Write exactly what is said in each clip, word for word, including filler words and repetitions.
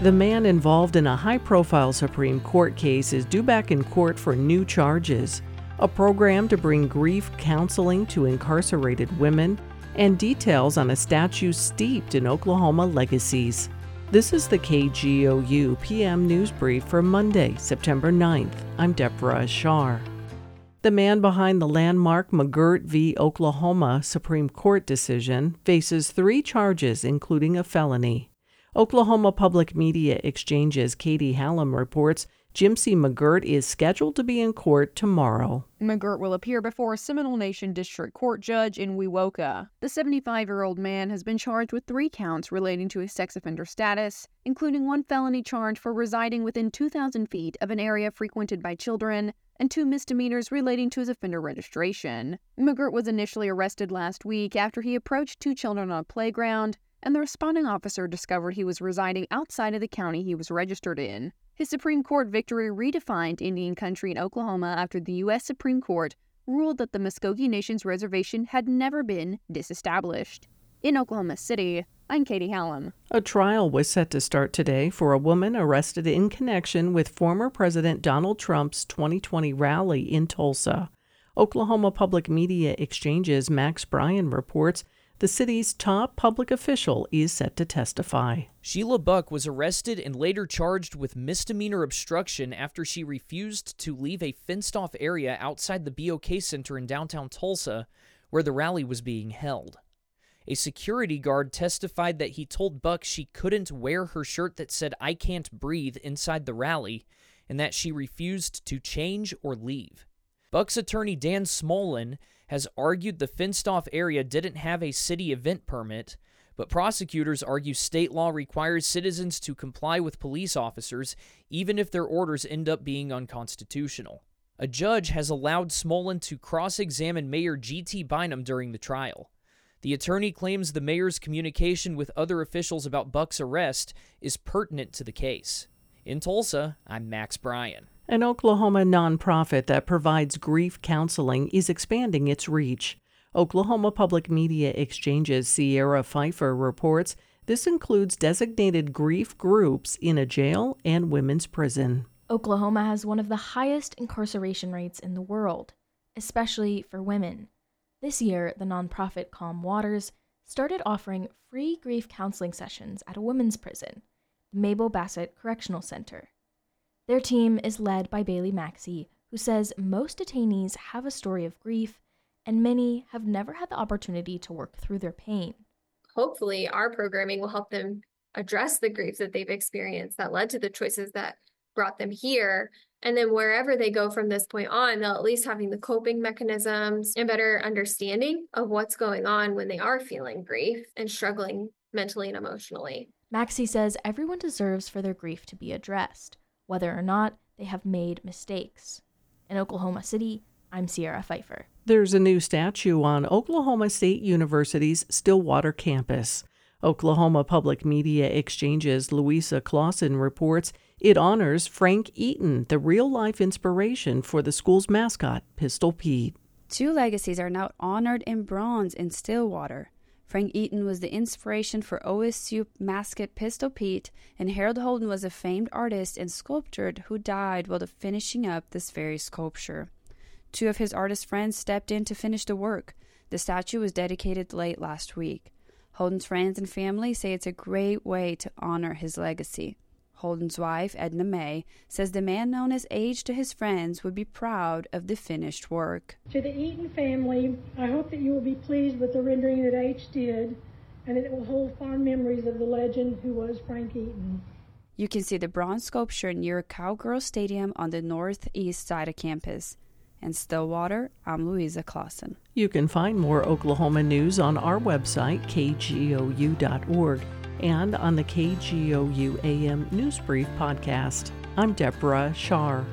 The man involved in a high-profile Supreme Court case is due back in court for new charges, a program to bring grief counseling to incarcerated women, and details on a statue steeped in Oklahoma legacies. This is the K G O U P M News Brief for Monday, September ninth. I'm Deborah Ashar. The man behind the landmark McGirt v. Oklahoma Supreme Court decision faces three charges, including a felony. Oklahoma Public Media Exchange's Katie Hallam reports Jimcy McGirt is scheduled to be in court tomorrow. McGirt will appear before a Seminole Nation District Court judge in Wewoka. The seventy-five-year-old man has been charged with three counts relating to his sex offender status, including one felony charge for residing within two thousand feet of an area frequented by children, and two misdemeanors relating to his offender registration. McGirt was initially arrested last week after he approached two children on a playground, and the responding officer discovered he was residing outside of the county he was registered in. His Supreme Court victory redefined Indian country in Oklahoma after the U S Supreme Court ruled that the Muskogee Nation's reservation had never been disestablished. In Oklahoma City, I'm Katie Hallam. A trial was set to start today for a woman arrested in connection with former President Donald Trump's twenty twenty rally in Tulsa. Oklahoma Public Media Exchange's Max Bryan reports the city's top public official is set to testify. Sheila Buck was arrested and later charged with misdemeanor obstruction after she refused to leave a fenced-off area outside the B O K Center in downtown Tulsa, where the rally was being held. A security guard testified that he told Buck she couldn't wear her shirt that said "I can't breathe" inside the rally, and that she refused to change or leave. Buck's attorney Dan Smolin has argued the fenced-off area didn't have a city event permit, but prosecutors argue state law requires citizens to comply with police officers even if their orders end up being unconstitutional. A judge has allowed Smolin to cross-examine Mayor G T Bynum during the trial. The attorney claims the mayor's communication with other officials about Buck's arrest is pertinent to the case. In Tulsa, I'm Max Bryan. An Oklahoma nonprofit that provides grief counseling is expanding its reach. Oklahoma Public Media Exchange's Sierra Pfeiffer reports this includes designated grief groups in a jail and women's prison. Oklahoma has one of the highest incarceration rates in the world, especially for women. This year, the nonprofit Calm Waters started offering free grief counseling sessions at a women's prison, the Mabel Bassett Correctional Center. Their team is led by Bailey Maxey, who says most detainees have a story of grief, and many have never had the opportunity to work through their pain. Hopefully, our programming will help them address the grief that they've experienced that led to the choices that brought them here. And then wherever they go from this point on, they'll at least having the coping mechanisms and better understanding of what's going on when they are feeling grief and struggling mentally and emotionally. Maxey says everyone deserves for their grief to be addressed, whether or not they have made mistakes. In Oklahoma City, I'm Sierra Pfeiffer. There's a new statue on Oklahoma State University's Stillwater campus. Oklahoma Public Media Exchange's Louisa Clausen reports it honors Frank Eaton, the real-life inspiration for the school's mascot, Pistol Pete. Two legacies are now honored in bronze in Stillwater. Frank Eaton was the inspiration for O S U mascot Pistol Pete, and Harold Holden was a famed artist and sculptor who died while finishing up this very sculpture. Two of his artist friends stepped in to finish the work. The statue was dedicated late last week. Holden's friends and family say it's a great way to honor his legacy. Holden's wife, Edna May, says the man known as Age to his friends would be proud of the finished work. To the Eaton family, I hope that you will be pleased with the rendering that Age did, and that it will hold fond memories of the legend who was Frank Eaton. You can see the bronze sculpture near Cowgirl Stadium on the northeast side of campus. In Stillwater, I'm Louisa Clausen. You can find more Oklahoma news on our website, K G O U dot org, and on the K G O U A M News Brief podcast. I'm Deborah Shar.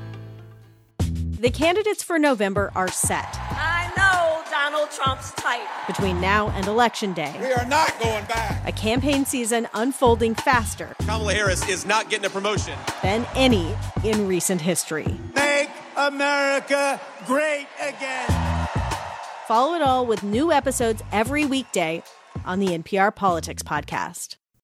The candidates for November are set. I know Donald Trump's type. Between now and Election Day, we are not going back. A campaign season unfolding faster. Kamala Harris is not getting a promotion. Than any in recent history. Make America great again. Follow it all with new episodes every weekday on the N P R Politics Podcast.